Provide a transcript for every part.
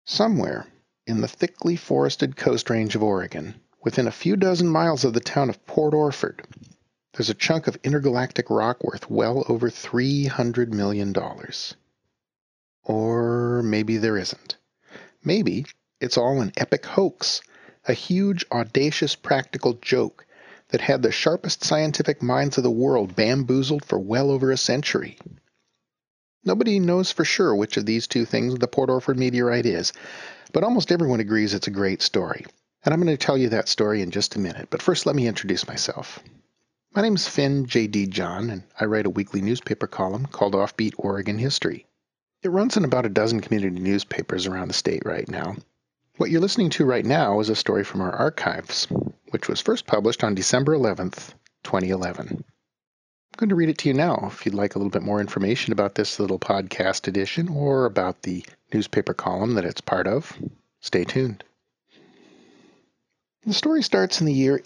Somewhere in the thickly forested Coast Range of Oregon, within a few dozen miles of the town of Port Orford, there's a chunk of intergalactic rock worth well over $300 million. Or maybe there isn't. Maybe it's all an epic hoax, a huge, audacious practical joke that had the sharpest scientific minds of the world bamboozled for well over a century. Nobody knows for sure which of these two things the Port Orford meteorite is, but almost everyone agrees it's a great story. And I'm going to tell you that story in just a minute, but first let me introduce myself. My name is Finn J.D. John, and I write a weekly newspaper column called Offbeat Oregon History. It runs in about a dozen community newspapers around the state right now. What you're listening to right now is a story from our archives, which was first published on December 11th, 2011. I'm going to read it to you now if you'd like a little bit more information about this little podcast edition or about the newspaper column that it's part of. Stay tuned. The story starts in the year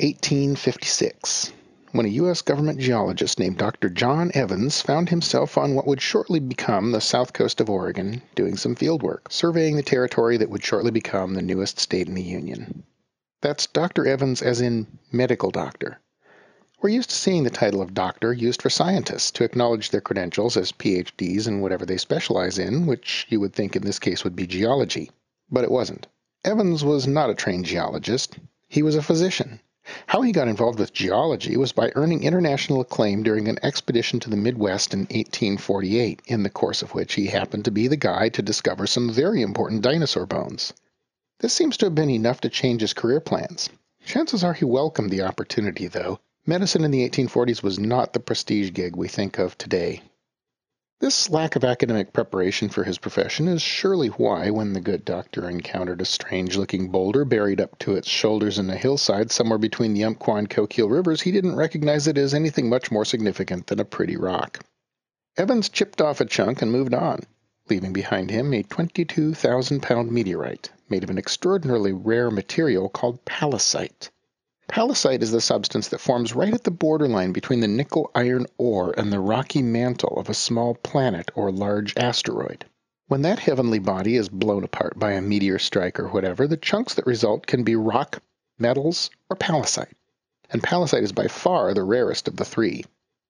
1856, when a U.S. government geologist named Dr. John Evans found himself on what would shortly become the south coast of Oregon doing some field work, surveying the territory that would shortly become the newest state in the Union. That's Dr. Evans as in medical doctor. We're used to seeing the title of doctor used for scientists to acknowledge their credentials as PhDs in whatever they specialize in, which you would think in this case would be geology. But it wasn't. Evans was not a trained geologist. He was a physician. How he got involved with geology was by earning international acclaim during an expedition to the Midwest in 1848, in the course of which he happened to be the guy to discover some very important dinosaur bones. This seems to have been enough to change his career plans. Chances are he welcomed the opportunity, though. Medicine in the 1840s was not the prestige gig we think of today. This lack of academic preparation for his profession is surely why, when the good doctor encountered a strange-looking boulder buried up to its shoulders in a hillside somewhere between the Umpqua and Coquille rivers, he didn't recognize it as anything much more significant than a pretty rock. Evans chipped off a chunk and moved on, leaving behind him a 22,000-pound meteorite made of an extraordinarily rare material called palisite. Palisite is the substance that forms right at the borderline between the nickel-iron ore and the rocky mantle of a small planet or large asteroid. When that heavenly body is blown apart by a meteor strike or whatever, the chunks that result can be rock, metals, or palisite. And palisite is by far the rarest of the three.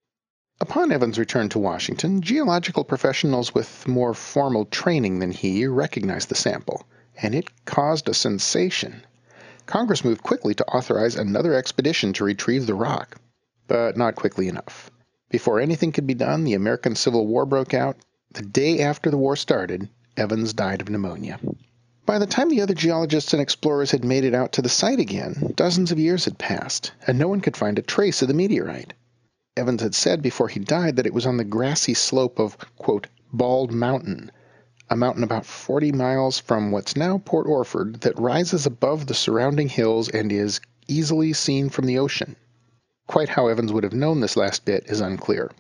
Upon Evans' return to Washington, geological professionals with more formal training than he recognized the sample, and it caused a sensation. Congress moved quickly to authorize another expedition to retrieve the rock, but not quickly enough. Before anything could be done, the American Civil War broke out. The day after the war started, Evans died of pneumonia. By the time the other geologists and explorers had made it out to the site again, dozens of years had passed, and no one could find a trace of the meteorite. Evans had said before he died that it was on the grassy slope of, quote, Bald Mountain, a mountain about 40 miles from what's now Port Orford that rises above the surrounding hills and is easily seen from the ocean. Quite how Evans would have known this last bit is unclear.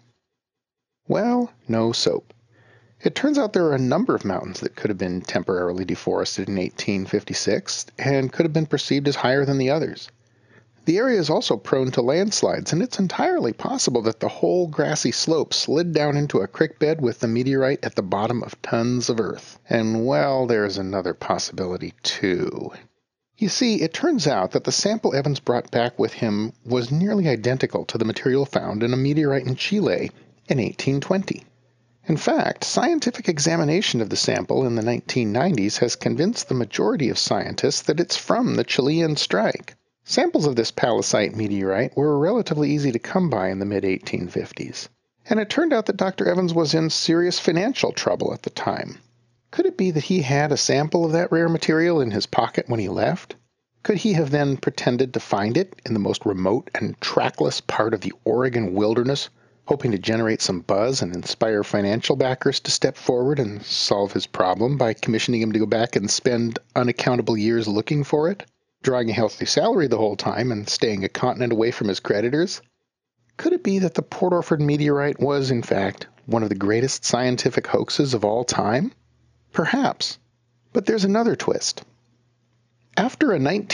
Well, no soap. It turns out there are a number of mountains that could have been temporarily deforested in 1856 and could have been perceived as higher than the others. The area is also prone to landslides, and it's entirely possible that the whole grassy slope slid down into a creek bed with the meteorite at the bottom of tons of earth. And, well, there's another possibility, too. You see, it turns out that the sample Evans brought back with him was nearly identical to the material found in a meteorite in Chile in 1820. In fact, scientific examination of the sample in the 1990s has convinced the majority of scientists that it's from the Chilean strike. Samples of this palisite meteorite were relatively easy to come by in the mid-1850s, and it turned out that Dr. Evans was in serious financial trouble at the time. Could it be that he had a sample of that rare material in his pocket when he left? Could he have then pretended to find it in the most remote and trackless part of the Oregon wilderness, hoping to generate some buzz and inspire financial backers to step forward and solve his problem by commissioning him to go back and spend unaccountable years looking for it? Drawing a healthy salary the whole time and staying a continent away from his creditors? Could it be that the Port Orford meteorite was, in fact, one of the greatest scientific hoaxes of all time? Perhaps. But there's another twist. After a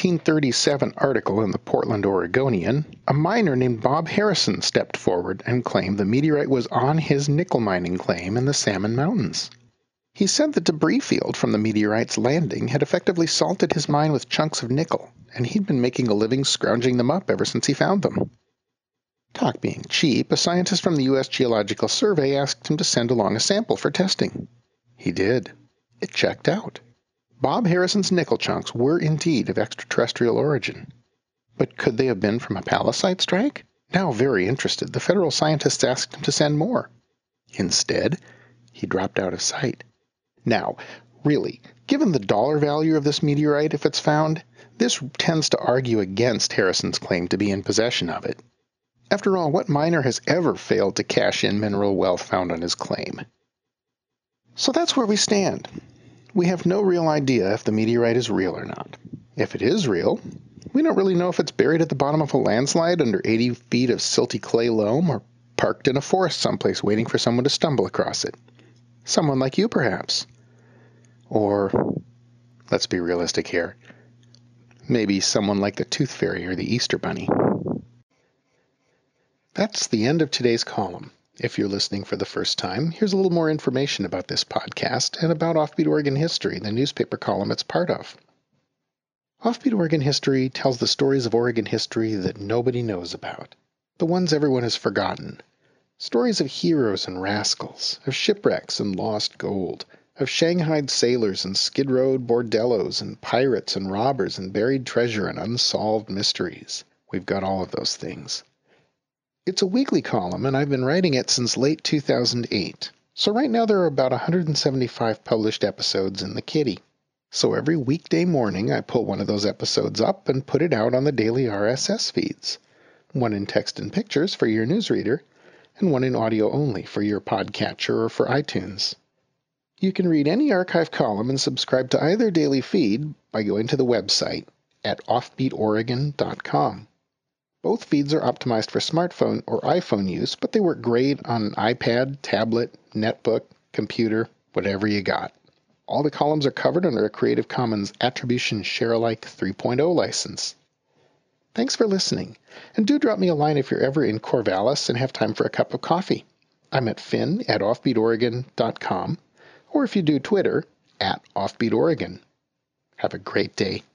1937 article in the Portland Oregonian, a miner named Bob Harrison stepped forward and claimed the meteorite was on his nickel mining claim in the Salmon Mountains. He said the debris field from the meteorite's landing had effectively salted his mine with chunks of nickel, and he'd been making a living scrounging them up ever since he found them. Talk being cheap, a scientist from the U.S. Geological Survey asked him to send along a sample for testing. He did. It checked out. Bob Harrison's nickel chunks were indeed of extraterrestrial origin. But could they have been from a palisade strike? Now very interested, the federal scientists asked him to send more. Instead, he dropped out of sight. Now, really, given the dollar value of this meteorite if it's found, this tends to argue against Harrison's claim to be in possession of it. After all, what miner has ever failed to cash in mineral wealth found on his claim? So that's where we stand. We have no real idea if the meteorite is real or not. If it is real, we don't really know if it's buried at the bottom of a landslide under 80 feet of silty clay loam or parked in a forest someplace waiting for someone to stumble across it. Someone like you, perhaps. Or, let's be realistic here, maybe someone like the Tooth Fairy or the Easter Bunny. That's the end of today's column. If you're listening for the first time, here's a little more information about this podcast and about Offbeat Oregon History, the newspaper column it's part of. Offbeat Oregon History tells the stories of Oregon history that nobody knows about, the ones everyone has forgotten. Stories of heroes and rascals, of shipwrecks and lost gold, of shanghaied sailors and skid-rowed bordellos and pirates and robbers and buried treasure and unsolved mysteries. We've got all of those things. It's a weekly column, and I've been writing it since late 2008. So right now there are about 175 published episodes in the kitty. So every weekday morning I pull one of those episodes up and put it out on the daily RSS feeds. One in text and pictures for your newsreader, and one in audio only for your podcatcher or for iTunes. You can read any archive column and subscribe to either daily feed by going to the website at offbeatoregon.com. Both feeds are optimized for smartphone or iPhone use, but they work great on an iPad, tablet, netbook, computer, whatever you got. All the columns are covered under a Creative Commons Attribution Share-alike 3.0 license. Thanks for listening, and do drop me a line if you're ever in Corvallis and have time for a cup of coffee. I'm at finn@offbeatoregon.com, or if you do Twitter, @offbeatoregon. Have a great day.